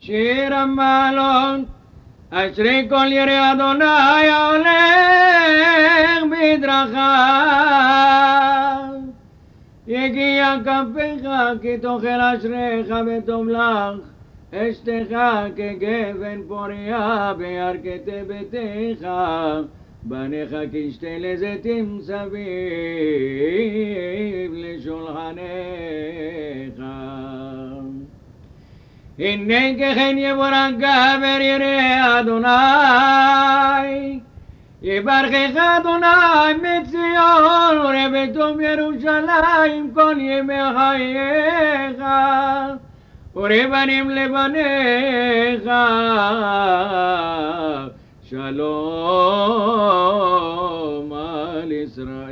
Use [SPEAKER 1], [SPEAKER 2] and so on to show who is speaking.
[SPEAKER 1] שיר המעלות, אשרי כל ירא אדוני ההולך בדרכיו. יגיע כפיך כי תאכל אשריך וטוב לך, אשתך כגבן פוריה בירכתי ביתך, בניך כשתי לזיתים סביב לשולחניך. הנה ככן יבורך גבר ירא אדוני, יברכך אדוני מציון ובטוב ירושלים כל ימי חייך, ולבנים לבניך שלום על ישראל.